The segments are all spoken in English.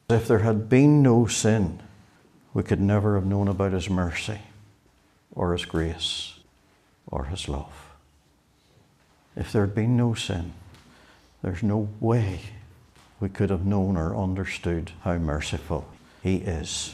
If there had been no sin, we could never have known about his mercy or his grace or his love. If there had been no sin, there's no way we could have known or understood how merciful he is.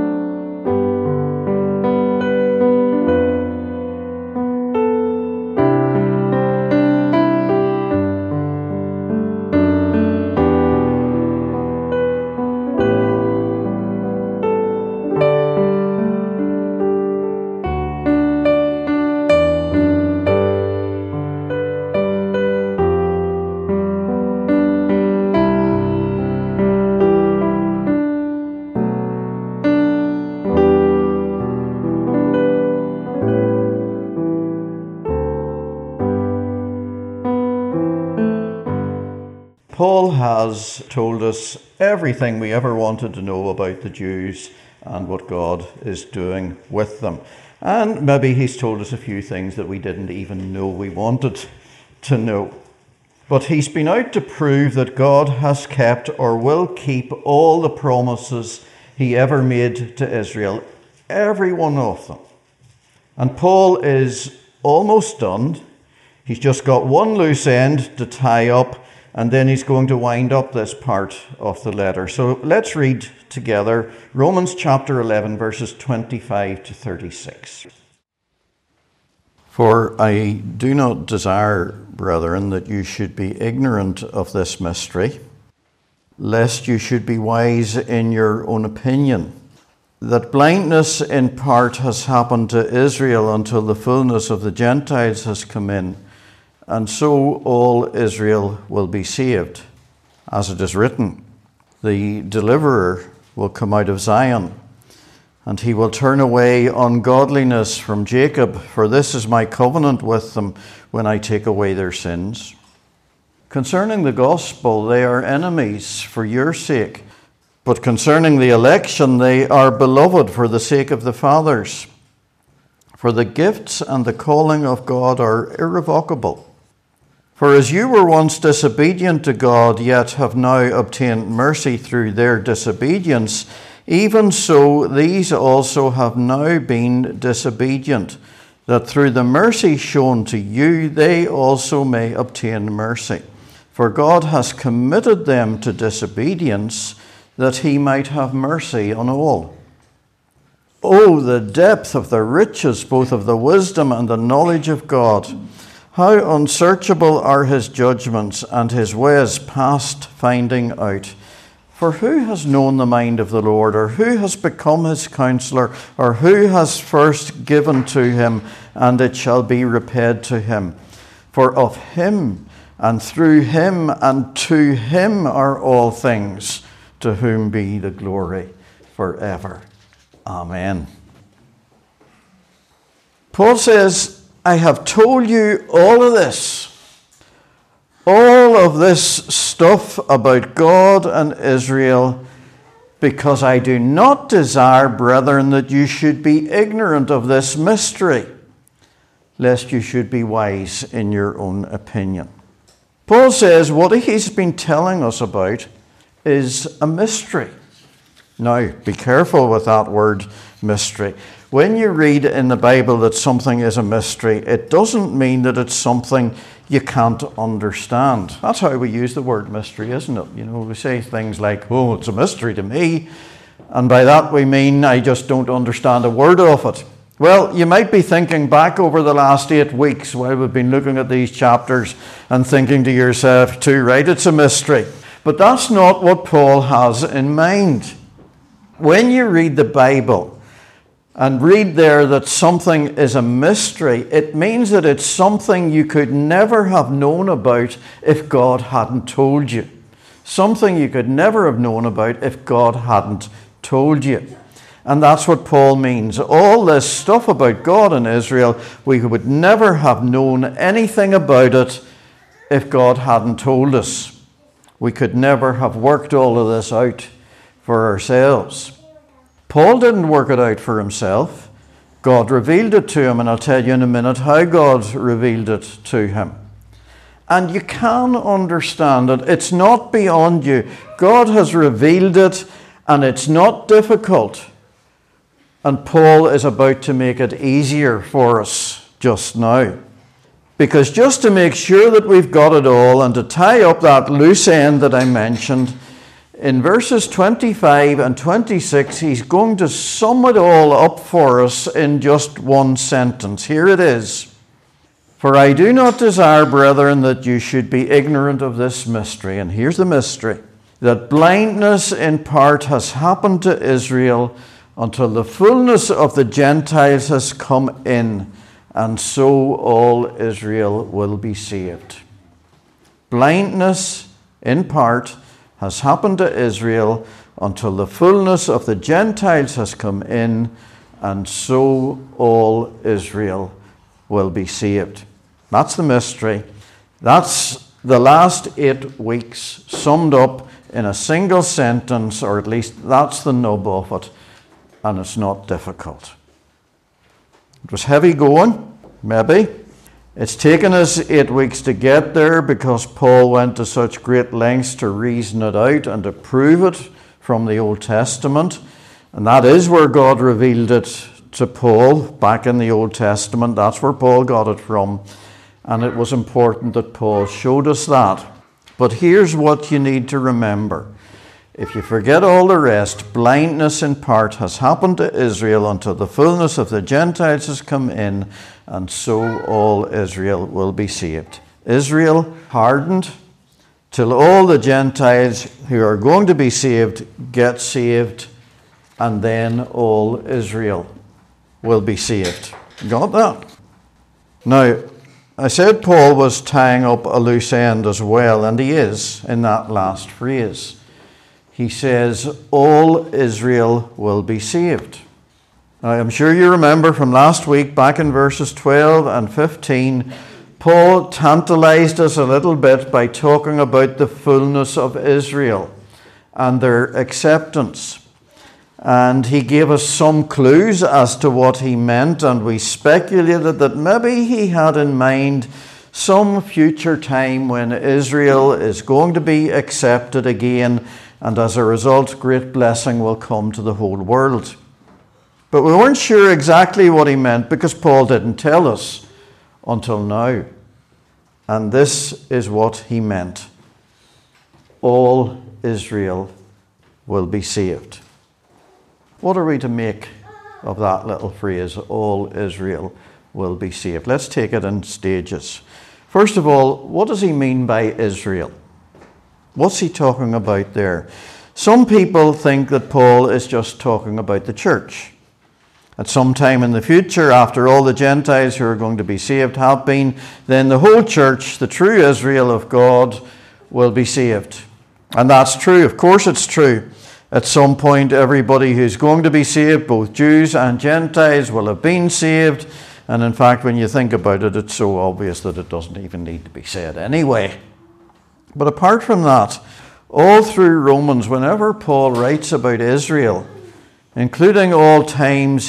Paul has told us everything we ever wanted to know about the Jews and what God is doing with them. And maybe he's told us a few things that we didn't even know we wanted to know. But he's been out to prove that God has kept or will keep all the promises he ever made to Israel, every one of them. And Paul is almost done. He's just got one loose end to tie up, and then he's going to wind up this part of the letter. So let's read together Romans chapter 11, verses 25 to 36. For I do not desire, brethren, that you should be ignorant of this mystery, lest you should be wise in your own opinion, that blindness in part has happened to Israel until the fullness of the Gentiles has come in, and so all Israel will be saved. As it is written, the deliverer will come out of Zion, and he will turn away ungodliness from Jacob, for this is my covenant with them when I take away their sins. Concerning the gospel, they are enemies for your sake, but concerning the election, they are beloved for the sake of the fathers. For the gifts and the calling of God are irrevocable. For as you were once disobedient to God, yet have now obtained mercy through their disobedience, even so these also have now been disobedient, that through the mercy shown to you they also may obtain mercy. For God has committed them to disobedience, that he might have mercy on all. Oh, the depth of the riches, both of the wisdom and the knowledge of God! How unsearchable are his judgments, and his ways past finding out. For who has known the mind of the Lord, or who has become his counselor, or who has first given to him, and it shall be repaid to him? For of him, and through him, and to him are all things, to whom be the glory forever. Amen. Paul says, I have told you all of this stuff about God and Israel, because I do not desire, brethren, that you should be ignorant of this mystery, lest you should be wise in your own opinion. Paul says what he's been telling us about is a mystery. Now, be careful with that word mystery. When you read in the Bible that something is a mystery, it doesn't mean that it's something you can't understand. That's how we use the word mystery, isn't it? You know, we say things like, oh, it's a mystery to me. And by that we mean I just don't understand a word of it. Well, you might be thinking back over the last 8 weeks while we've been looking at these chapters and thinking to yourself too, right, it's a mystery. But that's not what Paul has in mind. When you read the Bible and read there that something is a mystery, it means that it's something you could never have known about if God hadn't told you. Something you could never have known about if God hadn't told you. And that's what Paul means. All this stuff about God and Israel, we would never have known anything about it if God hadn't told us. We could never have worked all of this out for ourselves. Paul didn't work it out for himself. God revealed it to him, and I'll tell you in a minute how God revealed it to him. And you can understand it. It's not beyond you. God has revealed it, And it's not difficult. And Paul is about to make it easier for us just now. Because just to make sure that we've got it all and to tie up that loose end that I mentioned, in verses 25 and 26, he's going to sum it all up for us in just one sentence. Here it is. For I do not desire, brethren, that you should be ignorant of this mystery. And here's the mystery. That blindness in part has happened to Israel until the fullness of the Gentiles has come in, and so all Israel will be saved. Blindness in part has happened to Israel until the fullness of the Gentiles has come in, and so all Israel will be saved. That's the mystery. That's the last 8 weeks summed up in a single sentence, or at least that's the nub of it, and it's not difficult. It was heavy going, maybe. It's taken us 8 weeks to get there because Paul went to such great lengths to reason it out and to prove it from the Old Testament. And that is where God revealed it to Paul back in the Old Testament. That's where Paul got it from. And it was important that Paul showed us that. But here's what you need to remember. If you forget all the rest, blindness in part has happened to Israel until the fullness of the Gentiles has come in, and so all Israel will be saved. Israel hardened till all the Gentiles who are going to be saved get saved, and then all Israel will be saved. Got that? Now, I said Paul was tying up a loose end as well, and he is in that last phrase. He says, all Israel will be saved. Now, I'm sure you remember from last week, back in verses 12 and 15, Paul tantalized us a little bit by talking about the fullness of Israel and their acceptance. And he gave us some clues as to what he meant, and we speculated that maybe he had in mind some future time when Israel is going to be accepted again, and as a result, great blessing will come to the whole world. But we weren't sure exactly what he meant because Paul didn't tell us until now. And this is what he meant. All Israel will be saved. What are we to make of that little phrase, all Israel will be saved? Let's take it in stages. First of all, what does he mean by Israel? What's he talking about there? Some people think that Paul is just talking about the church. At some time in the future, after all the Gentiles who are going to be saved have been, then the whole church, the true Israel of God, will be saved. And that's true. Of course it's true. At some point, everybody who's going to be saved, both Jews and Gentiles, will have been saved. And in fact, when you think about it, it's so obvious that it doesn't even need to be said anyway. But apart from that, all through Romans, whenever Paul writes about Israel, including all of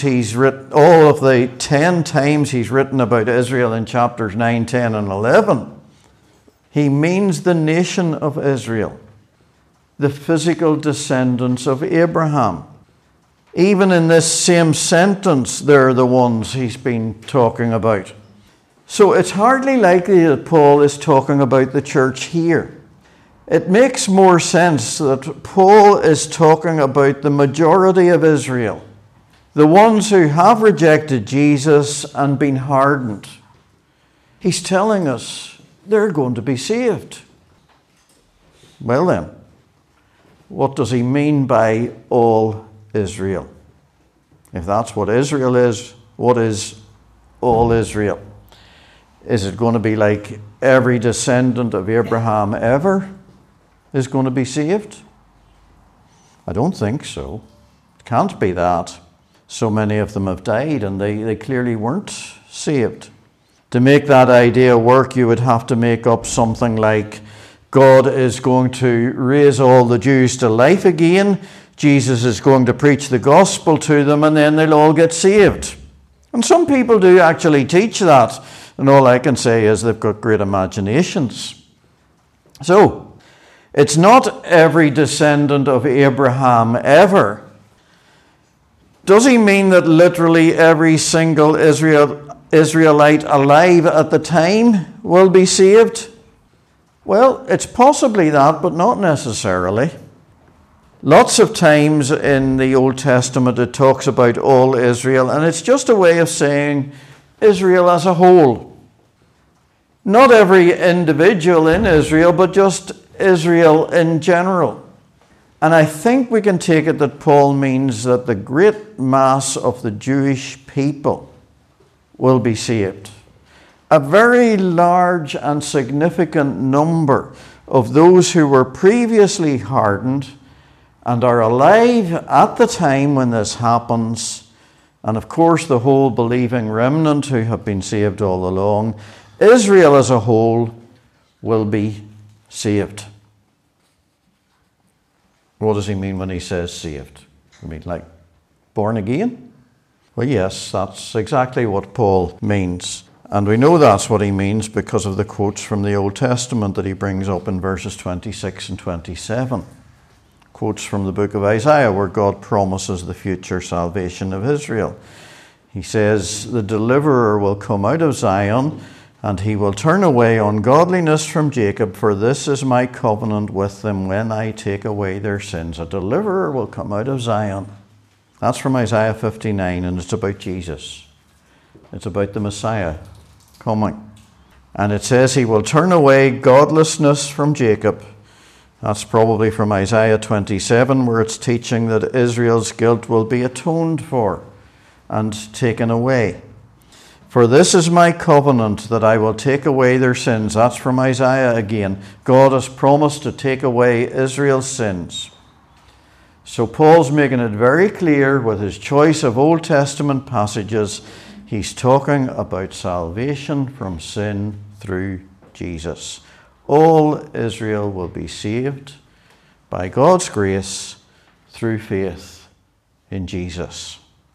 the 10 times he's written about Israel in chapters 9, 10, and 11, he means the nation of Israel, the physical descendants of Abraham. Even in this same sentence, they're the ones he's been talking about. So it's hardly likely that Paul is talking about the church here. It makes more sense that Paul is talking about the majority of Israel, the ones who have rejected Jesus and been hardened. He's telling us they're going to be saved. Well then, what does he mean by all Israel? If that's what Israel is, what is all Israel? Is it going to be like every descendant of Abraham ever is going to be saved? I don't think so. It can't be that. So many of them have died and they clearly weren't saved. To make that idea work, you would have to make up something like God is going to raise all the Jews to life again, Jesus is going to preach the gospel to them, and then they'll all get saved. And some people do actually teach that, and all I can say is they've got great imaginations. So, It's not every descendant of Abraham ever. Does he mean that literally every single Israelite alive at the time will be saved? Well, it's possibly that, but not necessarily. Lots of times in the Old Testament it talks about all Israel, and it's just a way of saying Israel as a whole. Not every individual in Israel, but just Israel in general. And I think we can take it that Paul means that the great mass of the Jewish people will be saved. A very large and significant number of those who were previously hardened and are alive at the time when this happens, and of course the whole believing remnant who have been saved all along, Israel as a whole will be saved. What does he mean when he says saved? You mean like born again? Well, yes, that's exactly what Paul means. And we know that's what he means because of the quotes from the Old Testament that he brings up in verses 26 and 27. Quotes from the book of Isaiah where God promises the future salvation of Israel. He says, "The deliverer will come out of Zion, and he will turn away ungodliness from Jacob, for this is my covenant with them when I take away their sins." A deliverer will come out of Zion. That's from Isaiah 59, and it's about Jesus. It's about the Messiah coming. And it says he will turn away godlessness from Jacob. That's probably from Isaiah 27, where it's teaching that Israel's guilt will be atoned for and taken away. "For this is my covenant, that I will take away their sins." That's from Isaiah again. God has promised to take away Israel's sins. So Paul's making it very clear with his choice of Old Testament passages. He's talking about salvation from sin through Jesus. All Israel will be saved by God's grace through faith in Jesus.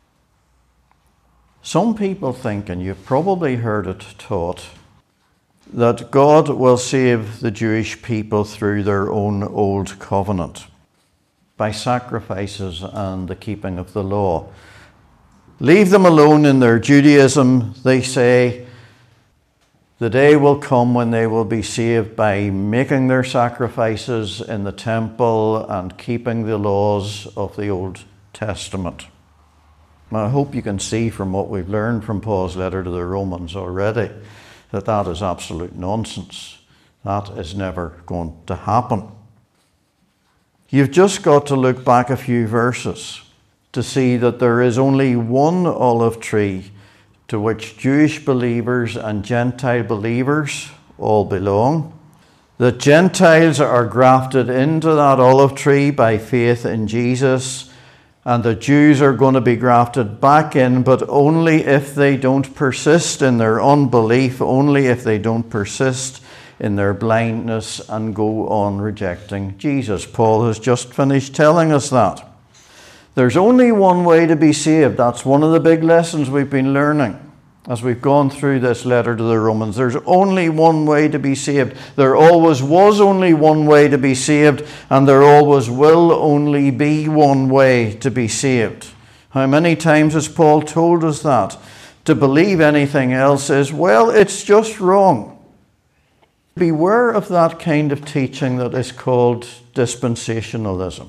Some people think, and you've probably heard it taught, that God will save the Jewish people through their own old covenant, by sacrifices and the keeping of the law. Leave them alone in their Judaism, they say. The day will come when they will be saved by making their sacrifices in the temple and keeping the laws of the Old Testament. I hope you can see from what we've learned from Paul's letter to the Romans already that that is absolute nonsense. That is never going to happen. You've just got to look back a few verses to see that there is only one olive tree to which Jewish believers and Gentile believers all belong. That Gentiles are grafted into that olive tree by faith in Jesus, and the Jews are going to be grafted back in, but only if they don't persist in their unbelief, only if they don't persist in their blindness and go on rejecting Jesus. Paul has just finished telling us that. There's only one way to be saved. That's one of the big lessons we've been learning as we've gone through this letter to the Romans. There's only one way to be saved. There always was only one way to be saved, and there always will only be one way to be saved. How many times has Paul told us that? To believe anything else is, well, it's just wrong. Beware of that kind of teaching that is called dispensationalism.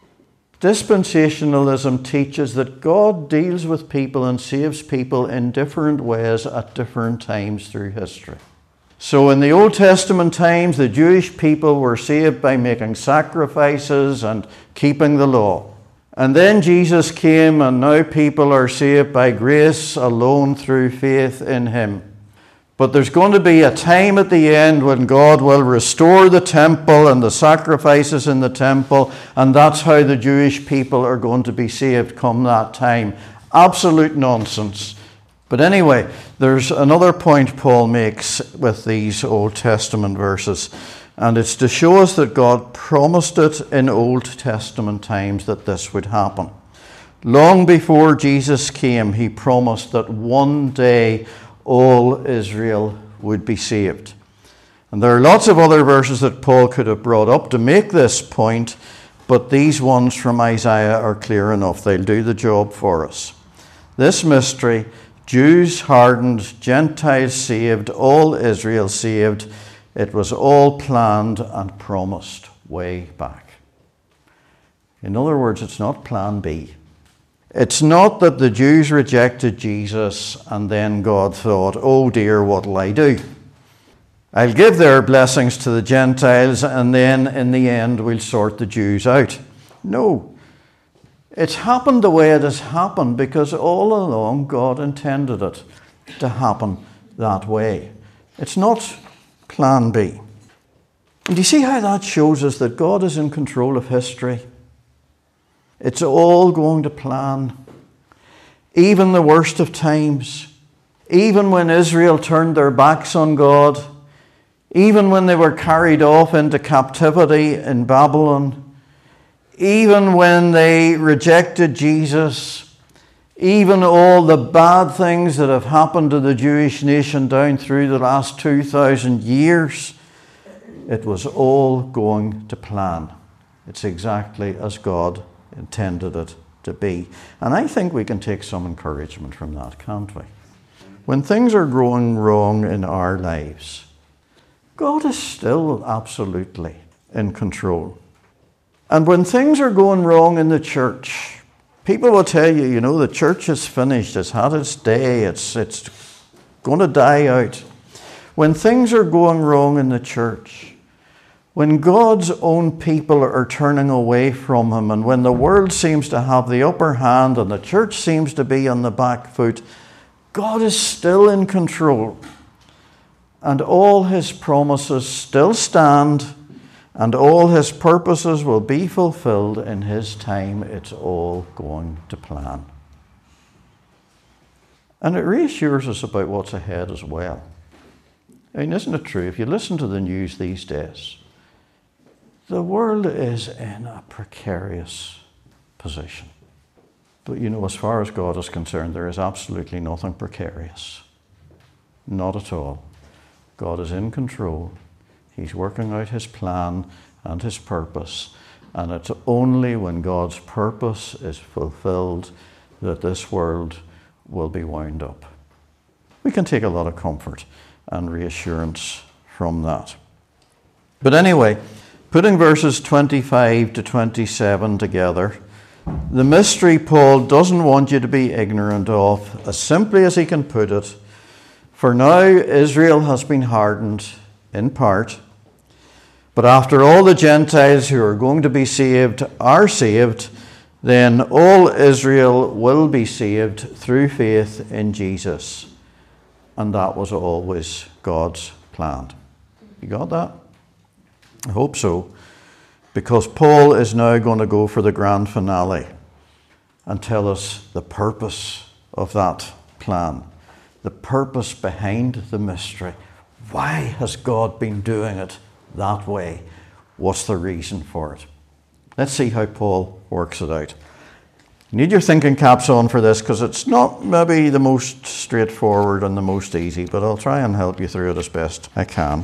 Dispensationalism teaches that God deals with people and saves people in different ways at different times through history. So in the Old Testament times, the Jewish people were saved by making sacrifices and keeping the law. And then Jesus came, and now people are saved by grace alone through faith in him. But there's going to be a time at the end when God will restore the temple and the sacrifices in the temple, and that's how the Jewish people are going to be saved come that time. Absolute nonsense. But anyway, there's another point Paul makes with these Old Testament verses, and it's to show us that God promised it in Old Testament times that this would happen. Long before Jesus came, he promised that one day all Israel would be saved. And there are lots of other verses that Paul could have brought up to make this point, but these ones from Isaiah are clear enough. They'll do the job for us. This mystery, Jews hardened, Gentiles saved, all Israel saved, it was all planned and promised way back. In other words, it's not plan B. It's not that the Jews rejected Jesus and then God thought, oh dear, what'll I do? I'll give their blessings to the Gentiles and then in the end we'll sort the Jews out. No. It's happened the way it has happened because all along God intended it to happen that way. It's not plan B. And do you see how that shows us that God is in control of history? It's all going to plan. Even the worst of times. Even when Israel turned their backs on God. Even when they were carried off into captivity in Babylon. Even when they rejected Jesus. Even all the bad things that have happened to the Jewish nation down through the last 2,000 years. It was all going to plan. It's exactly as God intended it to be. And I think we can take some encouragement from that, can't we? When things are going wrong in our lives, God is still absolutely in control. And when things are going wrong in the church, people will tell you, you know, the church is finished, it's had its day, it's going to die out. When things are going wrong in the church, when God's own people are turning away from Him, and when the world seems to have the upper hand and the church seems to be on the back foot, God is still in control. And all His promises still stand, and all His purposes will be fulfilled in His time. It's all going to plan. And it reassures us about what's ahead as well. I mean, isn't it true? If you listen to the news these days, the world is in a precarious position. But you know, as far as God is concerned, there is absolutely nothing precarious. Not at all. God is in control. He's working out His plan and His purpose. And it's only when God's purpose is fulfilled that this world will be wound up. We can take a lot of comfort and reassurance from that. But anyway, putting verses 25 to 27 together, the mystery Paul doesn't want you to be ignorant of, as simply as he can put it. For now Israel has been hardened in part, but after all the Gentiles who are going to be saved are saved, then all Israel will be saved through faith in Jesus. And that was always God's plan. You got that? I hope so, because Paul is now going to go for the grand finale and tell us the purpose of that plan, the purpose behind the mystery. Why has God been doing it that way? What's the reason for it? Let's see how Paul works it out. You need your thinking caps on for this, because it's not maybe the most straightforward and the most easy, but I'll try and help you through it as best I can.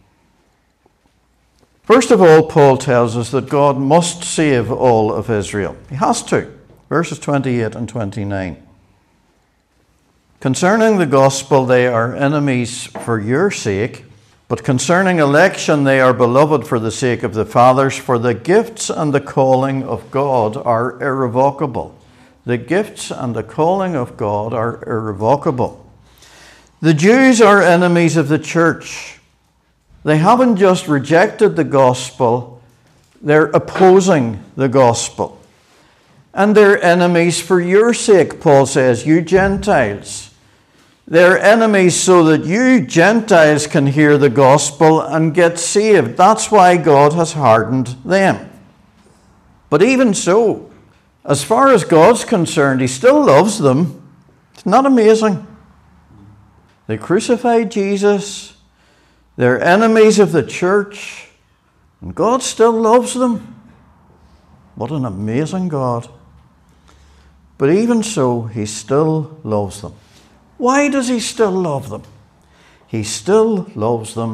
First of all, Paul tells us that God must save all of Israel. He has to. Verses 28 and 29. Concerning the gospel, they are enemies for your sake, but concerning election, they are beloved for the sake of the fathers, for the gifts and the calling of God are irrevocable. The gifts and the calling of God are irrevocable. The Jews are enemies of the church. They haven't just rejected the gospel, they're opposing the gospel. And they're enemies for your sake, Paul says, you Gentiles. They're enemies so that you Gentiles can hear the gospel and get saved. That's why God has hardened them. But even so, as far as God's concerned, He still loves them. It's not amazing. They crucified Jesus. They're enemies of the church, and God still loves them. What an amazing God. But even so, He still loves them. Why does He still love them? He still loves them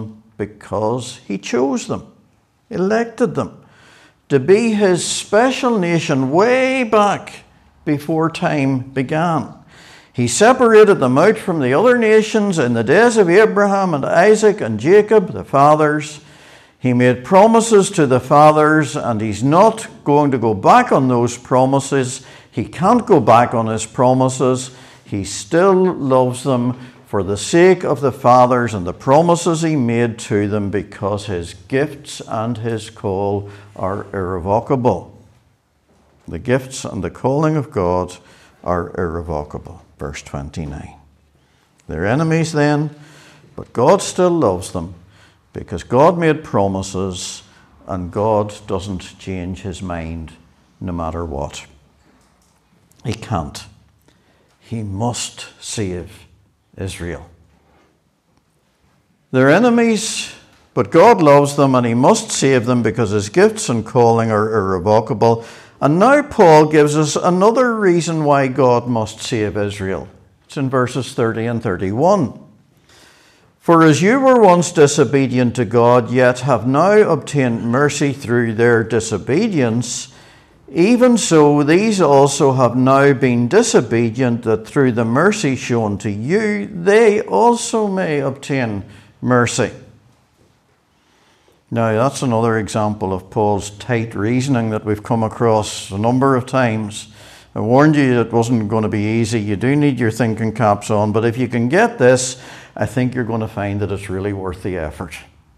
because he chose them, elected them to be his special nation way back before time began. He separated them out from the other nations in the days of Abraham and Isaac and Jacob, the fathers. He made promises to the fathers, and he's not going to go back on those promises. He can't go back on his promises. He still loves them for the sake of the fathers and the promises he made to them, because his gifts and his call are irrevocable. The gifts and the calling of God are irrevocable. Verse 29. They're enemies then, but God still loves them because God made promises and God doesn't change his mind no matter what. He can't. He must save Israel. They're enemies, but God loves them and he must save them because his gifts and calling are irrevocable. And now Paul gives us another reason why God must save Israel. It's in verses 30 and 31. For as you were once disobedient to God, yet have now obtained mercy through their disobedience, even so these also have now been disobedient, that through the mercy shown to you, they also may obtain mercy. Now, that's another example of Paul's tight reasoning that we've come across a number of times. I warned you it wasn't going to be easy. You do need your thinking caps on, but if you can get this, I think you're going to find that it's really worth the effort.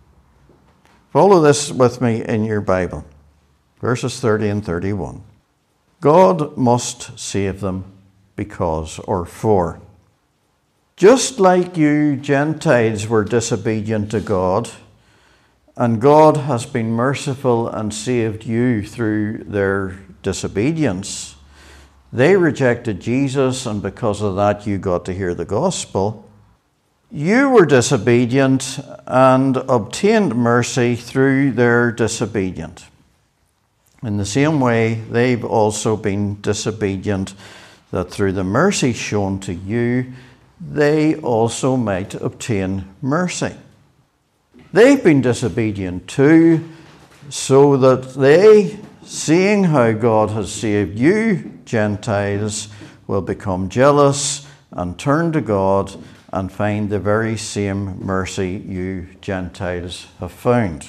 Follow this with me in your Bible. Verses 30 and 31. God must save them because, or for. Just like you Gentiles were disobedient to God, and God has been merciful and saved you through their disobedience. They rejected Jesus, and because of that you got to hear the gospel. You were disobedient and obtained mercy through their disobedience. In the same way, they've also been disobedient, that through the mercy shown to you, they also might obtain mercy. They've been disobedient too, so that they, seeing how God has saved you, Gentiles, will become jealous and turn to God and find the very same mercy you Gentiles have found.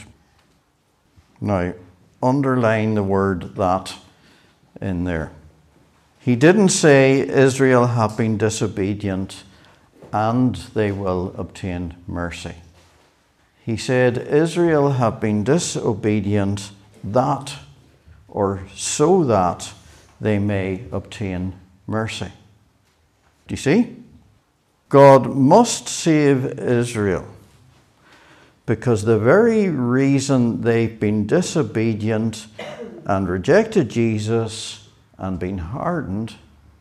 Now, underline the word "that" in there. He didn't say Israel have been disobedient and they will obtain mercy. He said Israel have been disobedient that, or so that, they may obtain mercy. Do you see? God must save Israel because the very reason they've been disobedient and rejected Jesus and been hardened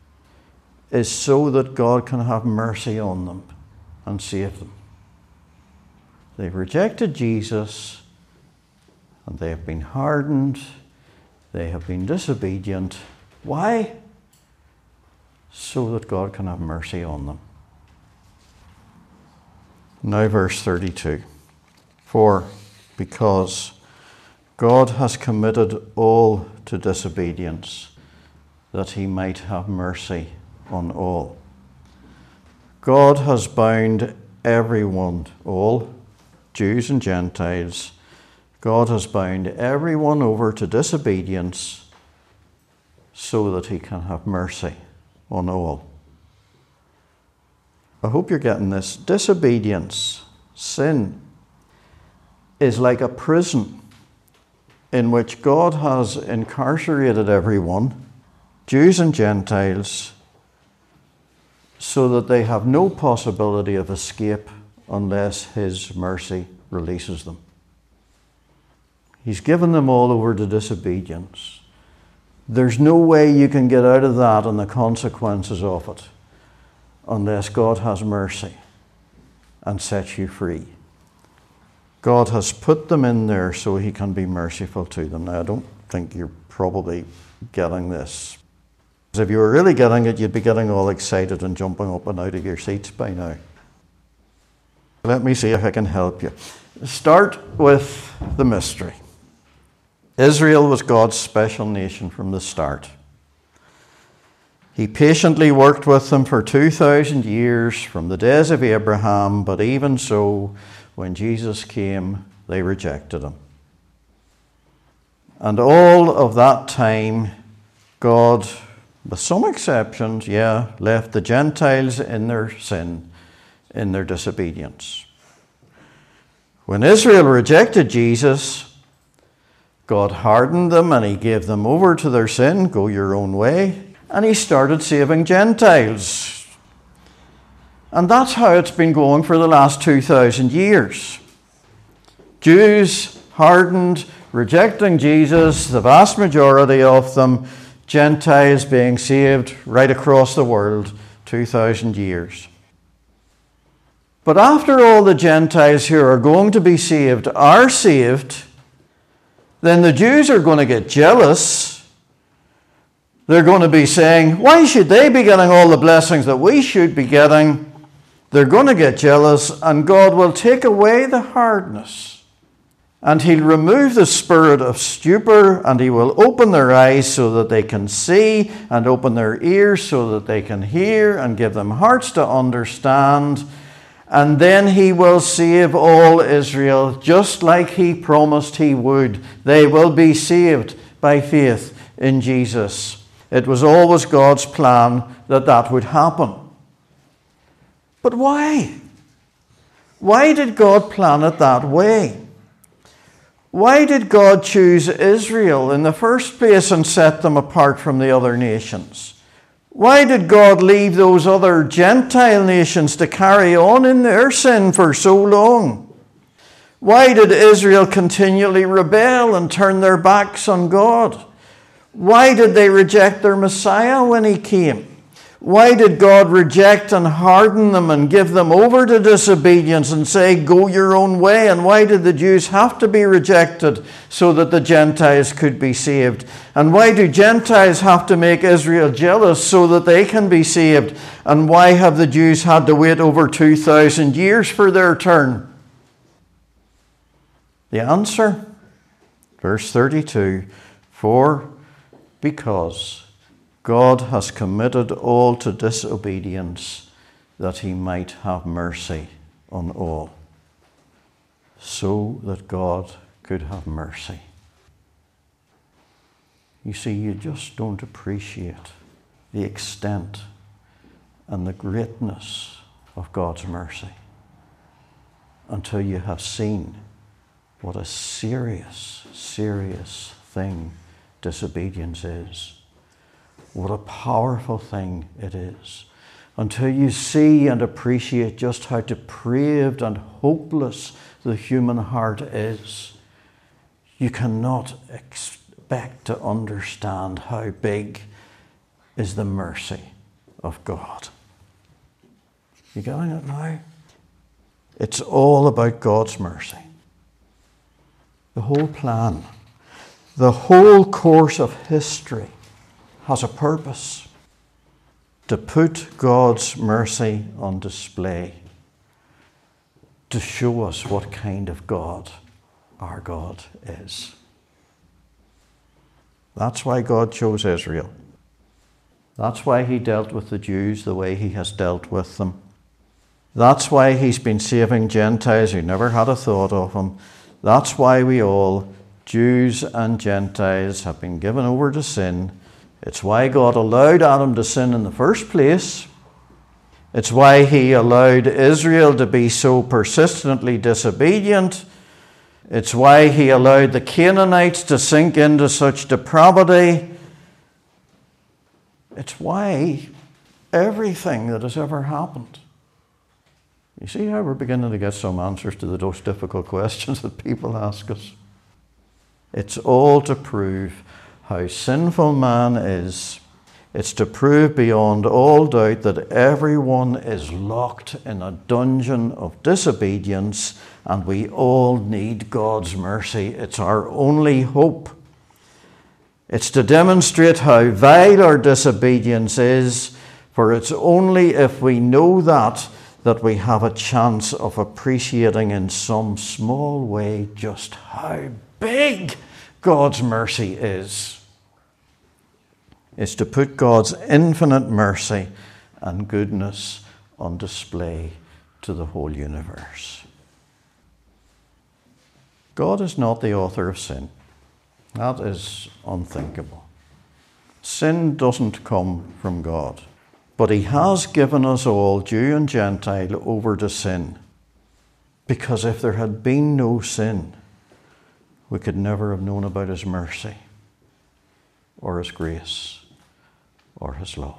is so that God can have mercy on them and save them. They've rejected Jesus and they have been hardened. They have been disobedient. Why? So that God can have mercy on them. Now verse 32. For because God has committed all to disobedience, that he might have mercy on all. God has bound everyone, all, Jews and Gentiles, God has bound everyone over to disobedience so that he can have mercy on all. I hope you're getting this. Disobedience, sin, is like a prison in which God has incarcerated everyone, Jews and Gentiles, so that they have no possibility of escape unless his mercy releases them. He's given them all over to disobedience. There's no way you can get out of that and the consequences of it unless God has mercy and sets you free. God has put them in there so he can be merciful to them. Now, I don't think you're probably getting this. Because if you were really getting it, you'd be getting all excited and jumping up and out of your seats by now. Let me see if I can help you. Start with the mystery. Israel was God's special nation from the start. He patiently worked with them for 2,000 years from the days of Abraham, but even so, when Jesus came, they rejected him. And all of that time, God, with some exceptions, left the Gentiles in their sin, in their disobedience. When Israel rejected Jesus, God hardened them and he gave them over to their sin, go your own way, and he started saving Gentiles. And that's how it's been going for the last 2,000 years. Jews hardened, rejecting Jesus, the vast majority of them, Gentiles being saved right across the world, 2,000 years. But after all the Gentiles who are going to be saved are saved, then the Jews are going to get jealous. They're going to be saying, why should they be getting all the blessings that we should be getting? They're going to get jealous, and God will take away the hardness. And he'll remove the spirit of stupor, and he will open their eyes so that they can see, and open their ears so that they can hear, and give them hearts to understand. And then he will save all Israel, just like he promised he would. They will be saved by faith in Jesus. It was always God's plan that that would happen. But why? Why did God plan it that way? Why did God choose Israel in the first place and set them apart from the other nations? Why did God leave those other Gentile nations to carry on in their sin for so long? Why did Israel continually rebel and turn their backs on God? Why did they reject their Messiah when he came? Why did God reject and harden them and give them over to disobedience and say, go your own way? And why did the Jews have to be rejected so that the Gentiles could be saved? And why do Gentiles have to make Israel jealous so that they can be saved? And why have the Jews had to wait over 2,000 years for their turn? The answer, verse 32, because God has committed all to disobedience that he might have mercy on all. So that God could have mercy. You see, you just don't appreciate the extent and the greatness of God's mercy until you have seen what a serious, serious thing disobedience is. What a powerful thing it is. Until you see and appreciate just how depraved and hopeless the human heart is, you cannot expect to understand how big is the mercy of God. You getting it now? It's all about God's mercy. The whole plan, the whole course of history has a purpose: to put God's mercy on display, to show us what kind of God our God is. That's why God chose Israel. That's why he dealt with the Jews the way he has dealt with them. That's why he's been saving Gentiles who never had a thought of him. That's why we all, Jews and Gentiles, have been given over to sin. It's why God allowed Adam to sin in the first place. It's why he allowed Israel to be so persistently disobedient. It's why he allowed the Canaanites to sink into such depravity. It's why everything that has ever happened. You see how we're beginning to get some answers to those difficult questions that people ask us? It's all to prove how sinful man is. It's to prove beyond all doubt that everyone is locked in a dungeon of disobedience, and we all need God's mercy. It's our only hope. It's to demonstrate how vile our disobedience is, for it's only if we know that that we have a chance of appreciating in some small way just how big God's mercy is to put God's infinite mercy and goodness on display to the whole universe. God is not the author of sin. That is unthinkable. Sin doesn't come from God. But he has given us all, Jew and Gentile, over to sin. Because if there had been no sin, we could never have known about his mercy, or his grace, or his love.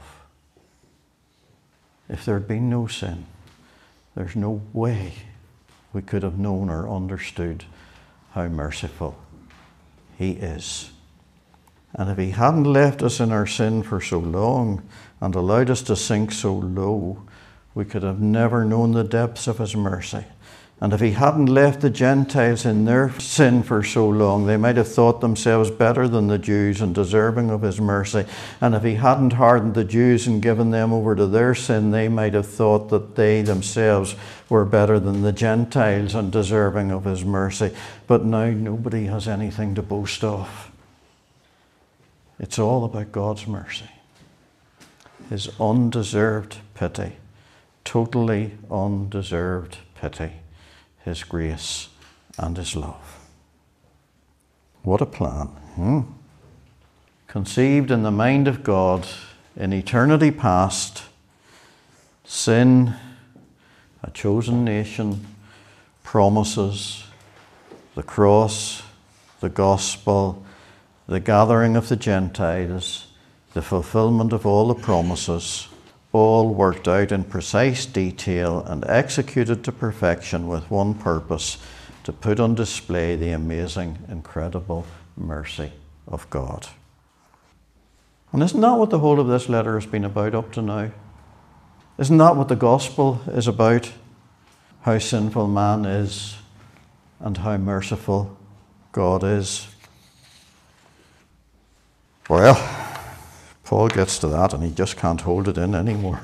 If there had been no sin, there's no way we could have known or understood how merciful he is. And if he hadn't left us in our sin for so long and allowed us to sink so low, we could have never known the depths of his mercy. And if he hadn't left the Gentiles in their sin for so long, they might have thought themselves better than the Jews and deserving of his mercy. And if he hadn't hardened the Jews and given them over to their sin, they might have thought that they themselves were better than the Gentiles and deserving of his mercy. But now nobody has anything to boast of. It's all about God's mercy. His undeserved pity. Totally undeserved pity. His grace and his love. What a plan. Conceived in the mind of God in eternity past, sin, a chosen nation, promises, the cross, the gospel, the gathering of the Gentiles, the fulfillment of all the promises, all worked out in precise detail and executed to perfection with one purpose, to put on display the amazing, incredible mercy of God. And isn't that what the whole of this letter has been about up to now? Isn't that what the gospel is about? How sinful man is and how merciful God is. Well, Paul gets to that and he just can't hold it in anymore.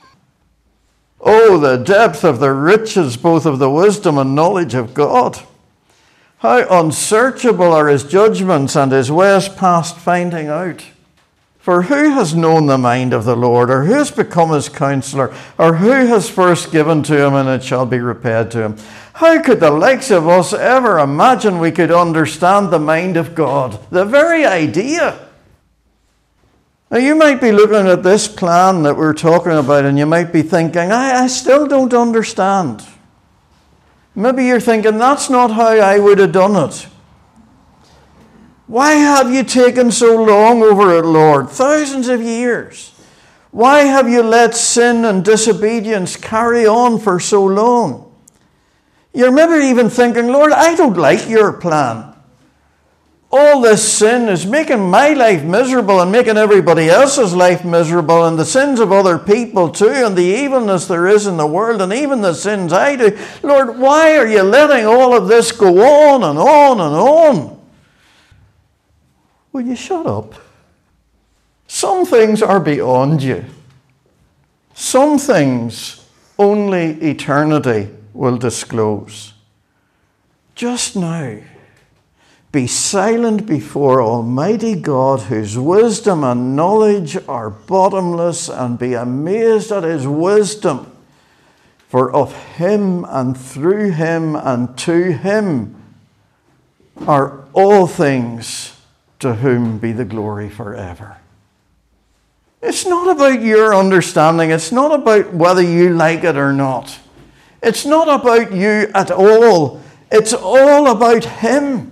Oh, the depth of the riches both of the wisdom and knowledge of God. How unsearchable are his judgments and his ways past finding out. For who has known the mind of the Lord, or who has become his counselor, or who has first given to him and it shall be repaid to him? How could the likes of us ever imagine we could understand the mind of God? The very idea. Now, you might be looking at this plan that we're talking about and you might be thinking, I still don't understand. Maybe you're thinking, that's not how I would have done it. Why have you taken so long over it, Lord? Thousands of years. Why have you let sin and disobedience carry on for so long? You're maybe even thinking, Lord, I don't like your plan. All this sin is making my life miserable and making everybody else's life miserable, and the sins of other people too, and the evilness there is in the world, and even the sins I do. Lord, why are you letting all of this go on and on and on? Will you shut up? Some things are beyond you. Some things only eternity will disclose. Just now, be silent before Almighty God, whose wisdom and knowledge are bottomless, and be amazed at his wisdom. For of him and through him and to him are all things, to whom be the glory forever. It's not about your understanding. It's not about whether you like it or not. It's not about you at all. It's all about him.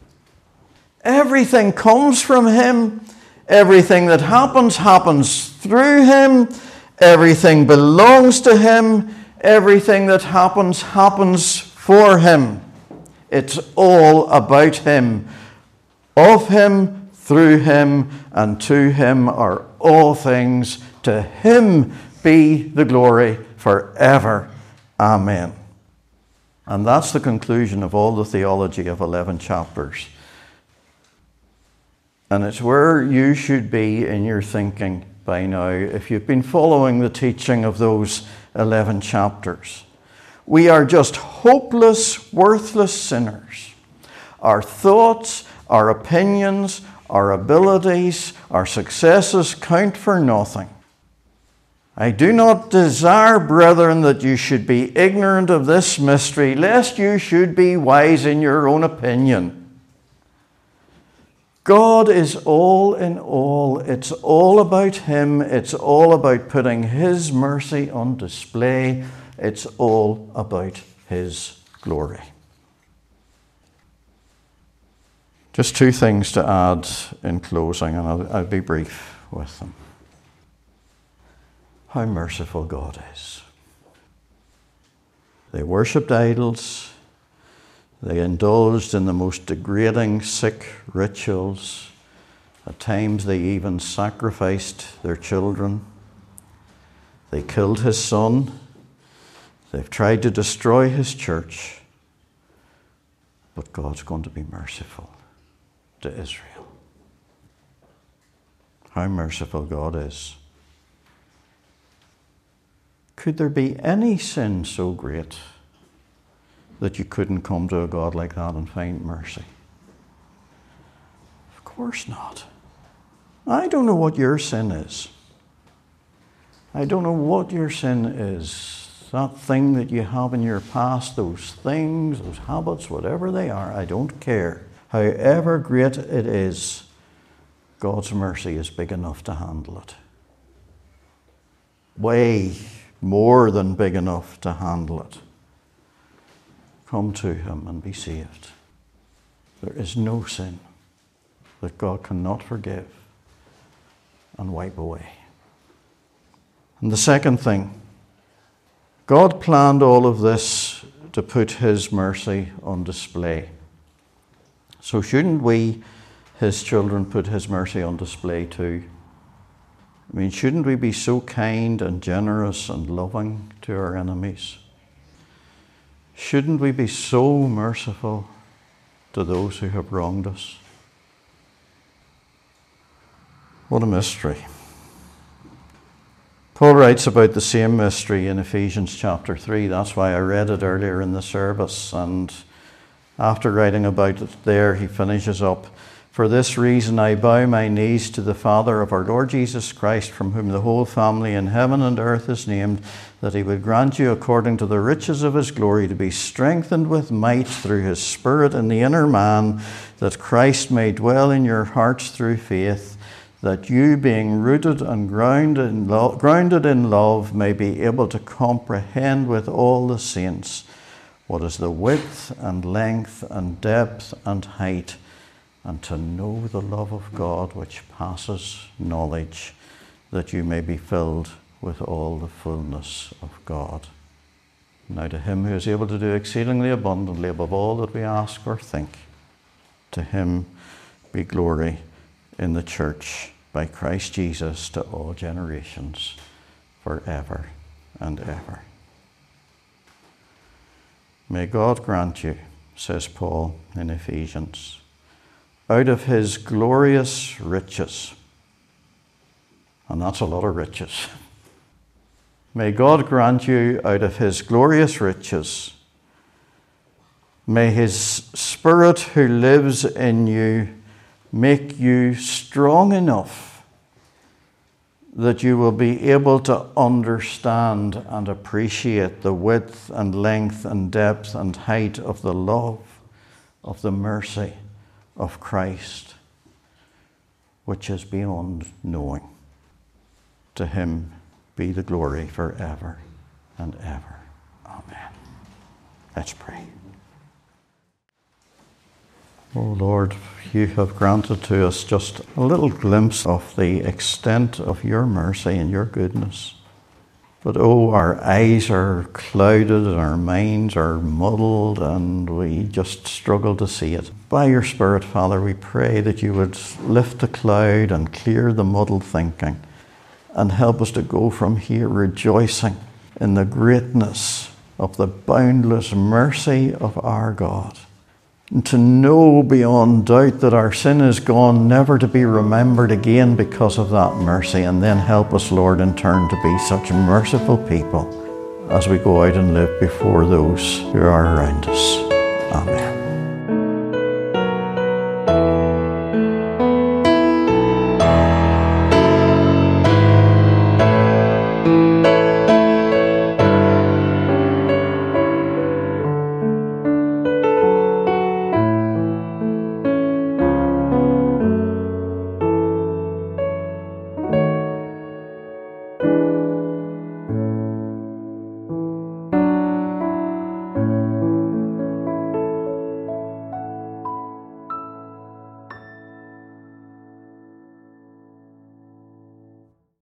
Everything comes from him. Everything that happens, happens through him. Everything belongs to him. Everything that happens, happens for him. It's all about him. Of him, through him, and to him are all things. To him be the glory forever. Amen. And that's the conclusion of all the theology of 11 chapters. And it's where you should be in your thinking by now if you've been following the teaching of those 11 chapters. We are just hopeless, worthless sinners. Our thoughts, our opinions, our abilities, our successes count for nothing. I do not desire, brethren, that you should be ignorant of this mystery, lest you should be wise in your own opinion. God is all in all. It's all about Him. It's all about putting His mercy on display. It's all about His glory. Just two things to add in closing, and I'll be brief with them. How merciful God is. They worshipped idols. They indulged in the most degrading, sick rituals. At times they even sacrificed their children. They killed His Son. They've tried to destroy His church. But God's going to be merciful to Israel. How merciful God is. Could there be any sin so great that you couldn't come to a God like that and find mercy? Of course not. I don't know what your sin is. I don't know what your sin is. That thing that you have in your past, those things, those habits, whatever they are, I don't care. However great it is, God's mercy is big enough to handle it. Way more than big enough to handle it. Come to Him and be saved. There is no sin that God cannot forgive and wipe away. And the second thing, God planned all of this to put His mercy on display. So shouldn't we, His children, put His mercy on display too? I mean, shouldn't we be so kind and generous and loving to our enemies? Shouldn't we be so merciful to those who have wronged us? What a mystery. Paul writes about the same mystery in Ephesians chapter 3. That's why I read it earlier in the service. And after writing about it there, he finishes up. For this reason I bow my knees to the Father of our Lord Jesus Christ, from whom the whole family in heaven and earth is named, that He would grant you, according to the riches of His glory, to be strengthened with might through His Spirit in the inner man, that Christ may dwell in your hearts through faith, that you, being rooted and grounded in love, may be able to comprehend with all the saints what is the width and length and depth and height, and to know the love of God which passes knowledge, that you may be filled with all the fullness of God. Now to Him who is able to do exceedingly abundantly above all that we ask or think, to Him be glory in the church by Christ Jesus to all generations, forever and ever. May God grant you, says Paul in Ephesians, out of His glorious riches, and that's a lot of riches. May God grant you out of His glorious riches, may His Spirit who lives in you make you strong enough that you will be able to understand and appreciate the width and length and depth and height of the love, of the mercy of Christ, which is beyond knowing. To Him be the glory forever and ever. Amen. Let's pray. Oh Lord, you have granted to us just a little glimpse of the extent of your mercy and your goodness. But oh, our eyes are clouded and our minds are muddled and we just struggle to see it. By your Spirit, Father, we pray that you would lift the cloud and clear the muddled thinking and help us to go from here rejoicing in the greatness of the boundless mercy of our God. and to know beyond doubt that our sin is gone, never to be remembered again because of that mercy. And then help us, Lord, in turn to be such merciful people as we go out and live before those who are around us. Amen.